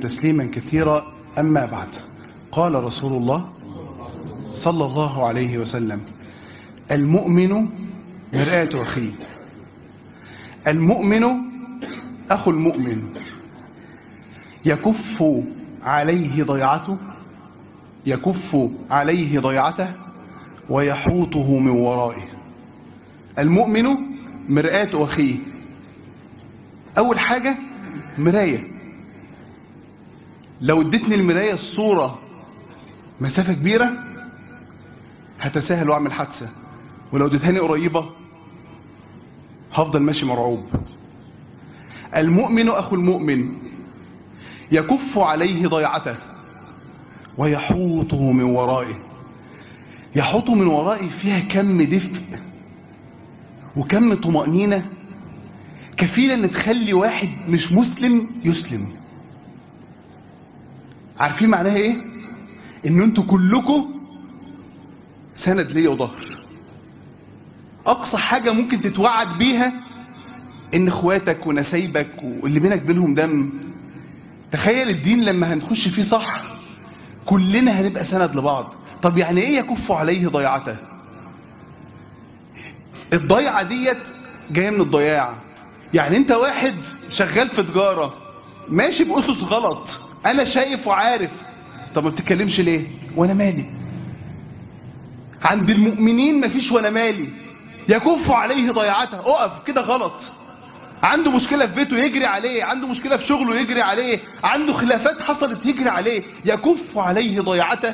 تسليما كثيرا. أما بعد، قال رسول الله صلى الله عليه وسلم: المؤمن مرآة أخيه، المؤمن أخو المؤمن، يكف عليه ضيعته، يكف عليه ضيعته ويحوطه من ورائه. المؤمن مرآة أخيه. أول حاجة مراية. لو ادتني المراية الصورة مسافة كبيرة هتساهل واعمل حادثة، ولو ادتهاني قريبة هفضل ماشي مرعوب. المؤمن أخو المؤمن، يكف عليه ضيعته ويحوطه من ورائه. يحوطه من ورائه فيها كم دفء وكم طمأنينة كفيلة ان تخلي واحد مش مسلم يسلم. عارفين معناها ايه؟ ان انتوا كلكم سند ليا وظهر. اقصى حاجة ممكن تتوعد بيها ان اخواتك ونسايبك واللي بينك بينهم دم. تخيل الدين لما هنخش فيه صح كلنا هنبقى سند لبعض. طب يعني ايه يكف عليه ضيعته؟ الضيعة ديت جاية من الضياع. يعني انت واحد شغال في تجارة ماشي بأسس غلط، انا شايف وعارف، طب ما بتتكلمش ليه؟ وانا مالي؟ عند المؤمنين مفيش وانا مالي. يكف عليه ضيعته، اقف كده غلط. عنده مشكلة في بيته يجري عليه، عنده مشكلة في شغله يجري عليه، عنده خلافات حصلت يجري عليه. يكف عليه ضيعته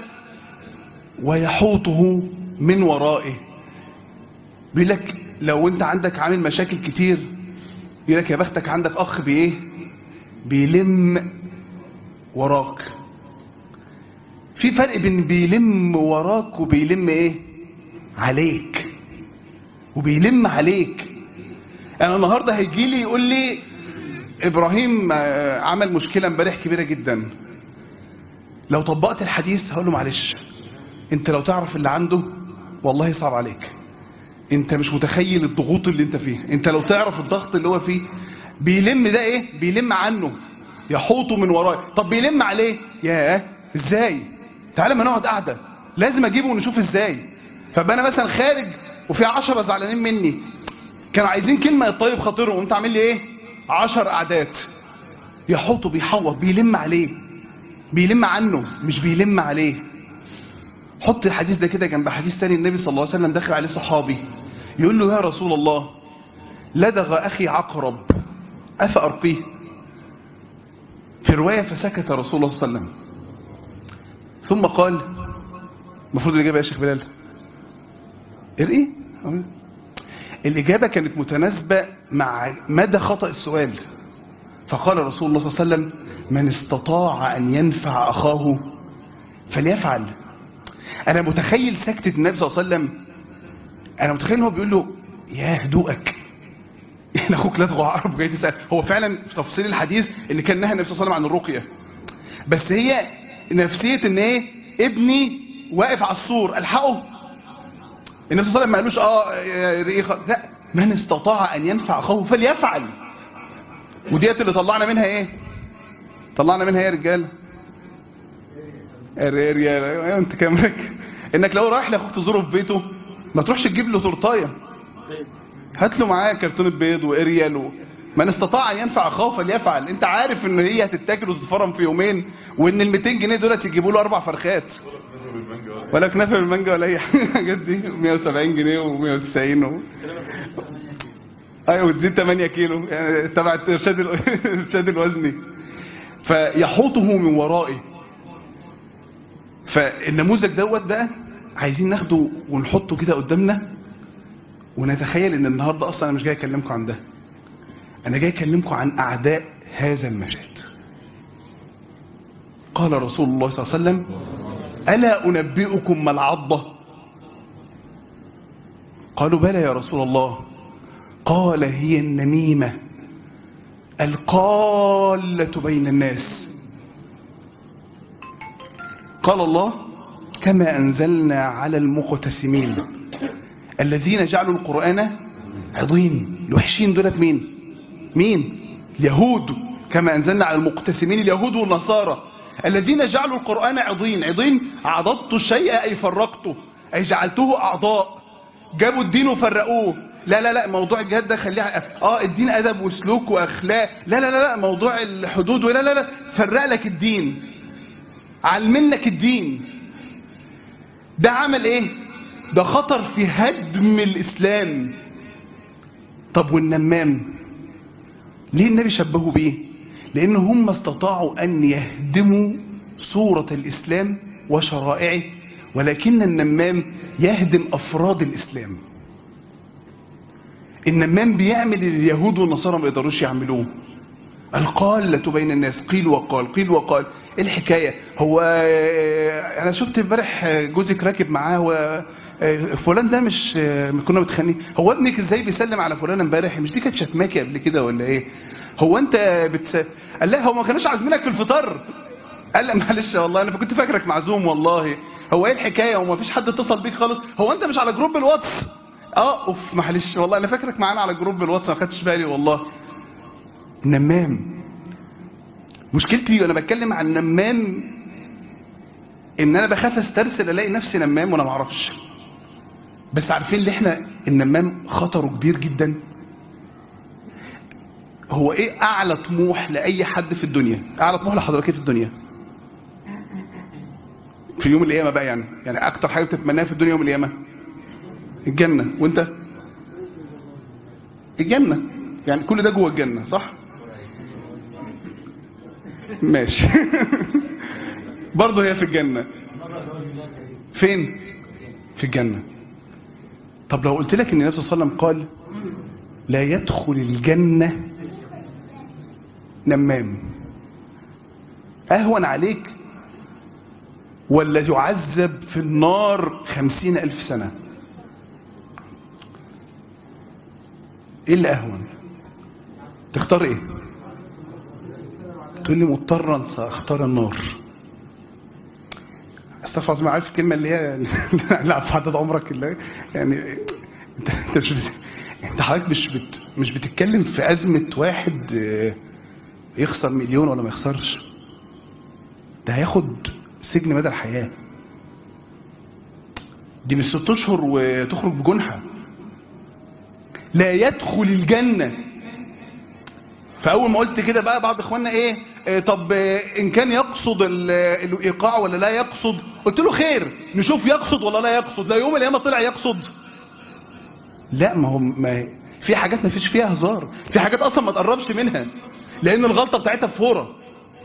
ويحوطه من ورائه. بيقول لك لو انت عندك عامل مشاكل كتير، يقول لك يا بختك عندك اخ بايه؟ بيلم وراك. في فرق بين بيلم وراك وبيلم ايه؟ عليك. وبيلم عليك. انا النهارده هيجي لي يقول لي ابراهيم عمل مشكله امبارح كبيره جدا. لو طبقت الحديث هقول له معلش، انت لو تعرف اللي عنده والله صعب عليك. انت مش متخيل الضغوط اللي انت فيها. انت لو تعرف الضغط اللي هو فيه. بيلم ده ايه؟ بيلم عنه، يحوطه من وراه. طب بيلم عليه؟ ياه ازاي؟ تعالى ما نقعد قاعده، لازم اجيبه ونشوف ازاي. فبقى انا مثلا خارج وفي 10 زعلانين مني كانوا عايزين كلمه يطيب خاطرهم، وانت عامل لي ايه؟ 10 قعدات. يحوطه، بيحوط، بيلم عليه، بيلم عنه مش بيلم عليه. حط الحديث ده كده جنب حديث تاني. النبي صلى الله عليه وسلم دخل عليه صحابي يقول له: يا رسول الله، لدغ أخي عقرب أفأرقيه؟ في رواية فسكت رسول الله صلى الله عليه وسلم ثم قال، المفروض الإجابة يا شيخ بلال ارقي. الإجابة كانت متناسبة مع مدى خطأ السؤال. فقال رسول الله صلى الله عليه وسلم: من استطاع أن ينفع أخاه فليفعل. أنا متخيل سكتة النبي صلى الله عليه وسلم. أنا متخيل هو بيقول له: يا هدوءك، إن أخوك لدغه عقرب جاي تسأل. هو فعلا في تفصيل الحديث إن كان نهى النبي صلى الله عليه وسلم عن الرقية، بس هي نفسية إن إيه؟ ابني واقف على السور ألحقه. النبي صلى الله عليه وسلم ما قالوش لا، من استطاع أن ينفع أخاه فليفعل. وديت اللي طلعنا منها إيه؟ طلعنا منها إيه يا رجال؟ يا أنت كاملك إنك لو رايح لأخوك تزوره في بيته ما تروحش تجيب له تورتايه، هات له معاه كرتون بيض واريال من استطاع ان ينفع اخاه فليفعل. انت عارف ان هي هتتاكل وتتفرم في يومين، وان ال 200 جنيه دولت يجيبوا له 4 فرخات ولا كنافه بالمانجا ولا اي حاجه دي 170 جنيه و190 ايوه، وتزيد 8 كيلو يعني تبع الارشاد الوزني. فيحوطه من ورائه. فالنموذج دوت بقى عايزين ناخده ونحطه كده قدامنا ونتخيل ان النهارده اصلا انا مش جاي اكلمكم عن ده، انا جاي اكلمكم عن اعداء هذا المشهد. قال رسول الله صلى الله عليه وسلم: الا انبئكم ما العضه؟ قالوا: بلى يا رسول الله. قال: هي النميمه القاله بين الناس. قال الله: كما انزلنا على المقتسمين الذين جعلوا القرآن عضين. الوحشين دولت مين؟ اليهود كما أنزلنا على المقتسمين اليهود والنصارى الذين جعلوا القرآن عضين. عضين عضضت الشيء أي فرقته، أي جعلته أعضاء. جابوا الدين وفرقوه. لا لا لا، موضوع الجهاد ده خليها الدين أدب وسلوك وأخلاق. لا لا لا لا، موضوع الحدود ولا لا لا، فرق لك الدين، علمن لك الدين. ده عمل ايه؟ ده خطر في هدم الإسلام. طب والنمام ليه النبي شبهه بيه؟ لأن هم استطاعوا أن يهدموا صورة الإسلام وشرائعه، ولكن النمام يهدم أفراد الإسلام. النمام بيعمل اليهود والنصارى ما يقدروش يعملوه. القالة بين الناس، قيل وقال قيل وقال. ايه الحكاية؟ هو انا شفت امبارح جوزك راكب معاه فلان ده مش كنا متخانقين، هو ابنك ازاي بيسلم على فلان امبارح؟ مش دي كانت شتماكي قبل كده ولا ايه؟ هو انت قال لا هو ما كانوش عازمينك في الفطار. قال لا معلش والله انا كنت فاكرك معزوم والله. هو ايه الحكاية؟ هو ما فيش حد اتصل بيك خالص؟ هو انت مش على جروب الواتس؟ اوف معلش والله انا فاكرك معانا على جروب الواتس ما خدتش بالي والله. نمام. مشكلتي وانا بتكلم عن نمام ان انا بخاف استرسل الاقي نفسي نمام وانا ما اعرفش. بس عارفين اللي احنا النمام خطره كبير جدا. هو ايه اعلى طموح لاي حد في الدنيا؟ اعلى طموح لحضرتك في الدنيا في يوم القيامه بقى؟ يعني اكتر حاجه بتتمناها في الدنيا يوم القيامه الجنه. وانت الجنه، يعني كل ده جوه الجنه صح؟ ماشي. برضه هي في الجنة. فين؟ في الجنة. طب لو قلت لك ان النبي صلى الله عليه وسلم قال لا يدخل الجنة نمام، اهون عليك ولا يعذب في النار 50,000 سنة؟ ايه اللي اهون؟ تختار ايه؟ تقول لي مضطرا ساختار النار. استغفر الله. عارف الكلمه اللي هي لا في عدد عمرك اللي يعني انت مش انت حضرتك مش بتتكلم في ازمه واحد يخسر مليون ولا ما يخسرش. ده هياخد سجن مدى الحياه. دي مش 6 اشهر وتخرج بجنحه. لا يدخل الجنه. فاول ما قلت كده بقى بعض اخواننا ايه طب ان كان يقصد الايقاع ولا لا يقصد؟ قلت له خير نشوف يقصد ولا لا يقصد. لا يوم القيامه طلع يقصد. لا ما هو في حاجات ما فيش فيها هزار، في حاجات اصلا ما تقربش منها لان الغلطه بتاعتها فوره.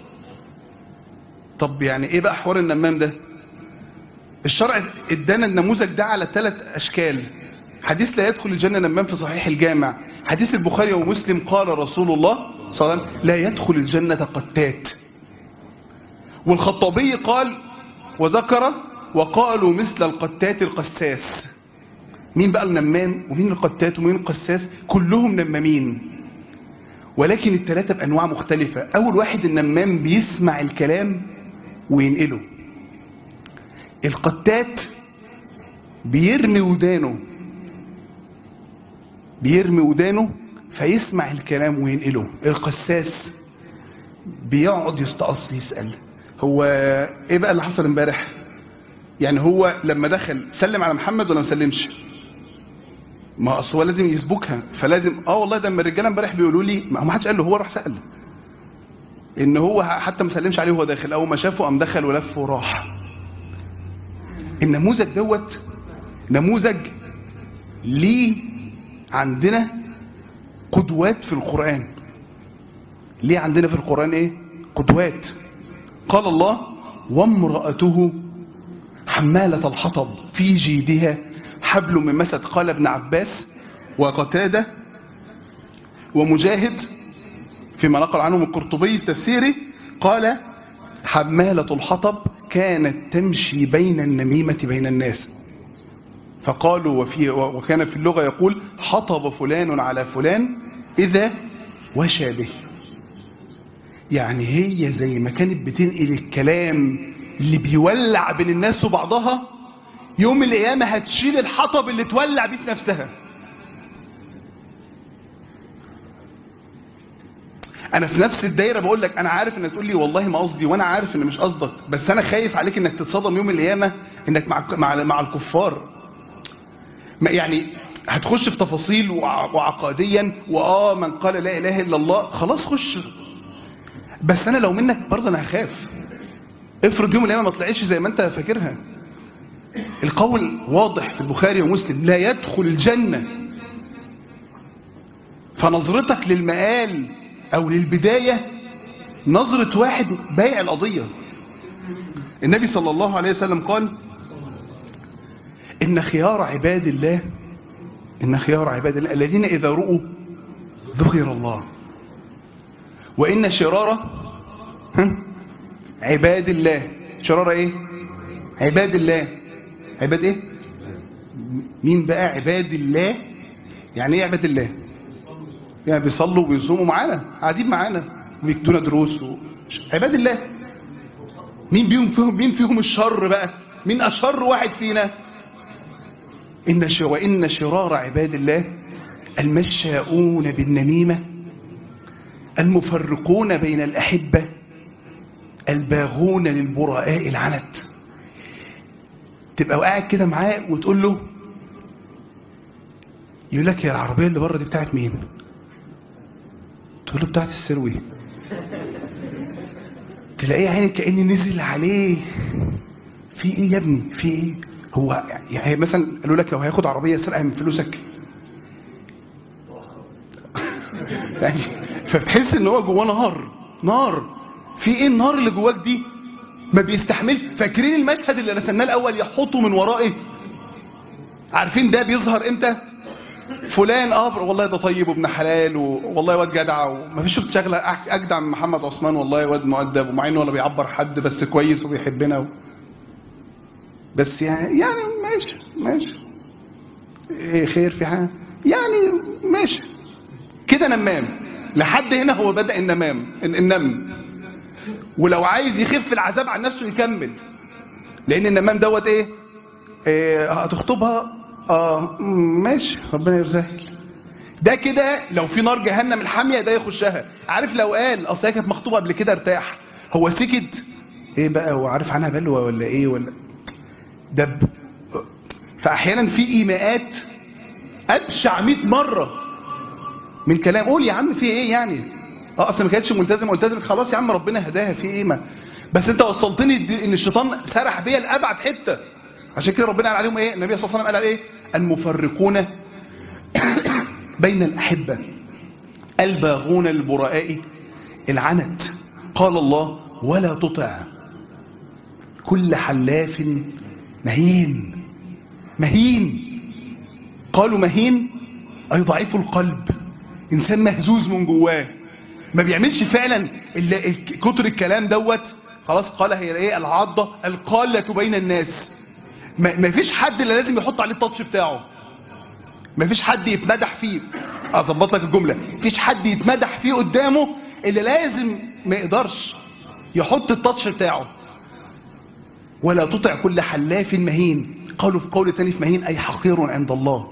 طب يعني ايه بقى حوار النمام ده؟ الشرع ادانا النموذج ده على 3 اشكال. حديث لا يدخل الجنة نمام في صحيح الجامع، حديث البخاري ومسلم قال رسول الله صلى الله عليه وسلم لا يدخل الجنة قتات. والخطابي قال وذكر وقالوا مثل القتات القساس. مين بقى النمام ومين القتات ومين القساس؟ كلهم نمامين ولكن ال3 بأنواع مختلفة. أول واحد النمام بيسمع الكلام وينقله. القتات بيرمي ودانه فيسمع الكلام وينقله. القساس بيقعد يستقص يسأل هو ايه بقى اللي حصل امبارح؟ يعني هو لما دخل سلم على محمد ولا ما سلمش؟ ما اصل هو لازم يسبكها فلازم والله ده اما الرجاله امبارح بيقولوا لي ما حدش قال له، هو راح سأل ان هو حتى ما سلمش عليه وهو داخل. اول ما شافه قام دخل ولف وراح. النموذج دوت نموذج ليه عندنا قدوات في القرآن. ليه عندنا في القرآن ايه قدوات؟ قال الله وامرأته حمالة الحطب في جيدها حبل من مسد. قال ابن عباس وقتادة ومجاهد فيما نقل عنه من القرطبي التفسيري قال حمالة الحطب كانت تمشي بين النميمة بين الناس. فقالوا وكان في اللغة يقول حطب فلان على فلان إذا وشى به. يعني هي زي ما كانت بتنقل الكلام اللي بيولع بين الناس وبعضها، يوم القيامة هتشيل الحطب اللي تولع بيه في نفسها. انا في نفس الدايره بقول لك انا عارف انك تقول لي والله ما قصدي، وانا عارف ان مش قصدك، بس انا خايف عليك انك تتصدم يوم القيامه انك مع الكفار. يعني هتخش في تفاصيل وعقاديا من قال لا اله الا الله خلاص خش، بس انا لو منك برضه انا هخاف. افرض يوم القيامه ما طلعتش زي ما انت فاكرها. القول واضح في البخاري ومسلم: لا يدخل الجنه. فنظرتك للمآل او للبدايه نظره واحد بايع القضيه. النبي صلى الله عليه وسلم قال: إن خيار عباد الله الذين إذا رؤوا ذكر الله، وإن شرار عباد الله. شرار إيه؟ عباد الله. عباد إيه؟ مين بقى عباد الله؟ يعني إيه عباد الله؟ يعني بيصلوا وبيصوموا معانا، قاعدين معانا وبيكتونا دروس عباد الله. مين فيهم الشر بقى؟ مين أشر واحد فينا؟ وإن شرار عباد الله المشاؤون بالنميمة، المفرقون بين الأحبة، الباغون للبراء العنت. تبقى قاعد كده معاه وتقول له، يقول لك: يا العربية اللي بره دي بتاعت مين؟ تقول له: بتاعت السروي. تلاقيه عينك كأني نزل عليه. في ايه يا ابني؟ في ايه؟ هو يعني مثلا قالوا لك لو هياخد عربيه سرقها من فلوسك يعني، فبتحس ان هو جواه نار. في ايه النار اللي جواك دي؟ ما بيستحملش. فاكرين المشهد اللي رسمناه الاول: يحطوا من ورائه؟ عارفين ده بيظهر امتى؟ فلان والله ده طيب وابن حلال والله واد جدع وما فيش شغله اجدع من محمد عثمان، والله واد مؤدب ومع انه ولا بيعبر حد بس كويس وبيحبنا بس يعني ماشي ايه خير في حاجه يعني ماشي كده. نمام لحد هنا هو بدأ النم. ولو عايز يخف العذاب عن نفسه يكمل، لان النمام دوت ايه هتخطبها ماشي ربنا يرزقك. ده كده لو في نار جهنم الحاميه ده يخشها. عارف لو قال اصل هي كانت مخطوبه قبل كده ارتاح، هو سكت ايه بقى؟ هو عارف عنها بلوى ولا ايه ولا دب؟ فاحيانا في ايماءات ابشع 100 مره من كلام. قول يا عم في ايه يعني؟ اصل ما كانتش ملتزمه خلاص يا عم ربنا هداها، في ايه؟ ما بس انت وصلتني ان الشيطان سرح بيا لابعد حته. عشان كده ربنا قال عليهم ايه؟ النبي صلى الله عليه وسلم قال ايه؟ المفرقون بين الاحبه، الباغون للبراء العنت. قال الله: ولا تطع كل حلاف مهين. قالوا مهين اي ضعيف القلب، انسان مهزوز من جواه، ما بيعملش فعلا كتر الكلام دوت. خلاص قال هي ايه؟ العضه القاله بين الناس. ما فيش حد اللي لازم يحط عليه التاتش بتاعه، ما فيش حد يتمدح فيه. اظبط لك الجمله: مفيش حد يتمدح فيه قدامه اللي لازم ما يقدرش يحط التاتش بتاعه. ولا تطع كل حلاف مهين. قالوا في قول ثاني في مهين اي حقير عند الله.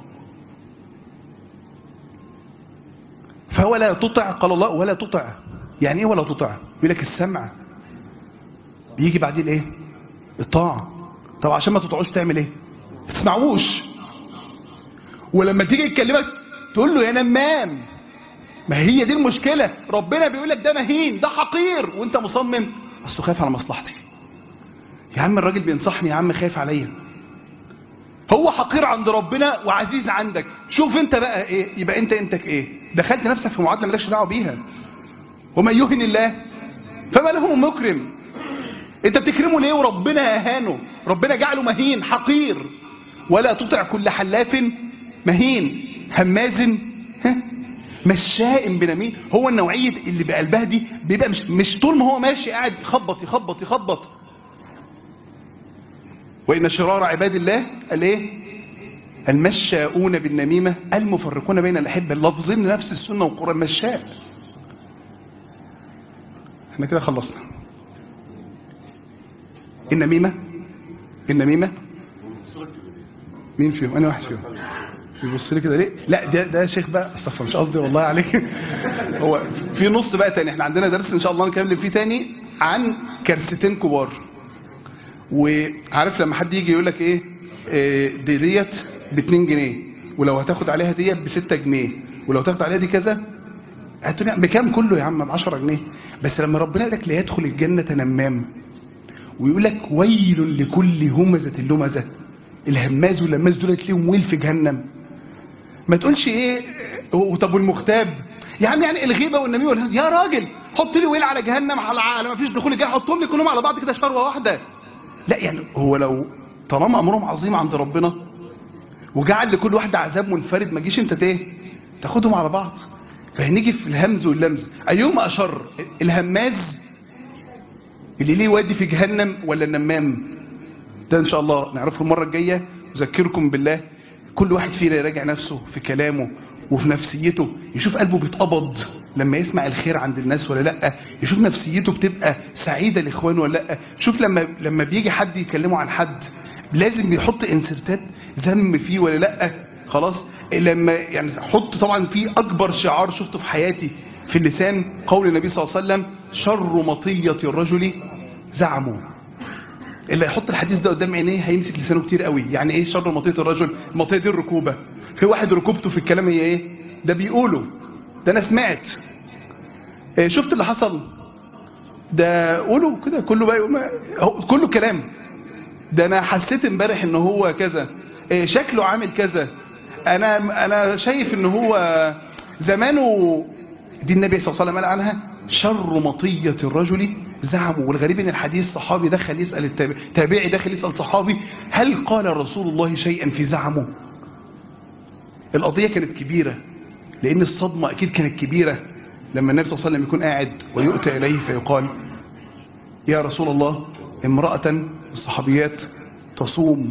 فولا تطع، قال الله ولا تطع. يعني ايه ولا تطع؟ يقول لك السمع بيجي بعدين الايه؟ الطاعه. طب عشان ما تطيعوش تعمل ايه؟ ما تسمعوش. ولما تيجي يكلمك تقول له يا نمام. ما هي دي المشكله. ربنا بيقول لك ده مهين، ده حقير، وانت مصمم اصله خايف على مصلحتي. يا عم الراجل بينصحني، يا عم خايف عليا. هو حقير عند ربنا وعزيز عندك. شوف انت بقى ايه. يبقى انتك ايه؟ دخلت نفسك في معادله مالكش دعوه بيها. ومن يهن الله فما له من مكرم. انت بتكرمه ليه وربنا اهانه؟ ربنا جعله مهين حقير. ولا تطع كل حلاف مهين هماز مشاء بنميم. هو النوعيه اللي بقلبها دي بيبقى مش طول ما هو ماشي قاعد يخبط. وإن شرار عباد الله الايه؟ المشاؤون بالنميمة، المفرقون بين الأحبة. اللفظين لنفس السنة والقرآن. مشاء. احنا كده خلصنا. النميمة مين فيهم؟ أنا واحد فيهم. يبص لي كده ليه؟ لا ده شيخ بقى، استغفر مش قصدي والله عليك. هو في نص بقى تاني، احنا عندنا درس ان شاء الله نكمل فيه تاني عن كارثتين كبار. وعارف لما حد يجي يقول لك ايه، ديت ب2 جنيه، ولو هتاخد عليها ديت ب6 جنيه، ولو تاخد عليها دي كذا، هتقول بكام كله يا عم؟ ب10 جنيه. بس لما ربنا قال لك لا يدخل الجنة نمام، ويقول لك ويل لكل همزة لمزة، الهماز واللماز دول ليهم ويل في جهنم. ما تقولش ايه طب والمغتاب يا عم، يعني الغيبه والنميمه والهمز يا راجل حط لي ويل على جهنم على ما فيش دخول الجنه، حطهم لي كلهم على بعض كده شروه واحده. لا يعني هو لو طالما امرهم عظيم عند ربنا وجعل لكل واحده عذاب منفرد، ما تجيش انت تاخدهم على بعض. فهنيجي في الهمز واللمز، ايهما اشر، الهماز اللي ليه وادي في جهنم ولا النمام؟ ده ان شاء الله نعرفه المره الجايه. اذكركم بالله، كل واحد فينا يراجع نفسه في كلامه وفي نفسيته، يشوف قلبه بيتقبض لما يسمع الخير عند الناس ولا لا، يشوف نفسيته بتبقى سعيده لاخوانه ولا لا، شوف لما بيجي حد يكلمه عن حد لازم يحط انسرتات ذم فيه ولا لا. خلاص، لما يعني حط طبعا في اكبر شعار شفته في حياتي في اللسان، قول النبي صلى الله عليه وسلم شر مطيه الرجل زعمه. اللي هيحط الحديث ده قدام عينيه هيمسك لسانه كتير قوي. يعني ايه شر مطيه الرجل؟ المطيه دي الركوبه. في واحد ركوبته في الكلام هي ايه؟ ده بيقوله، ده انا سمعت. شفت اللي حصل ده؟ قولوا كده كله بقى كله كلام. ده انا حسيت امبارح ان هو كذا، شكله عامل كذا، انا شايف ان هو زمانه. دي النبي صلى الله عليه وسلم قال عنها شر مطيه الرجل زعموا. والغريب ان الحديث صحابي دخل يسال التابعي دخل يسال صحابي هل قال رسول الله شيئا في زعمه؟ القضيه كانت كبيره، لان الصدمه اكيد كانت كبيره لما النبي صلى الله عليه وسلم يكون قاعد ويؤتى اليه فيقال يا رسول الله امراه من الصحابيات تصوم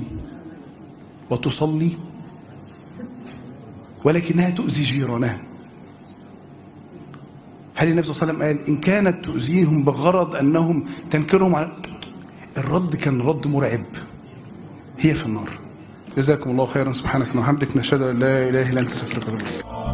وتصلي ولكنها تؤذي جيرانها. هل النبي صلى الله عليه وسلم قال إن كانت تؤذيهم بغرض أنهم تنكرهم على الرد؟ كان رد مرعب، هي في النار. جزاكم الله خيرا. سبحانك وبحمدك نشهد أن لا إله إلا أنت نستغفرك ونتوب إليك.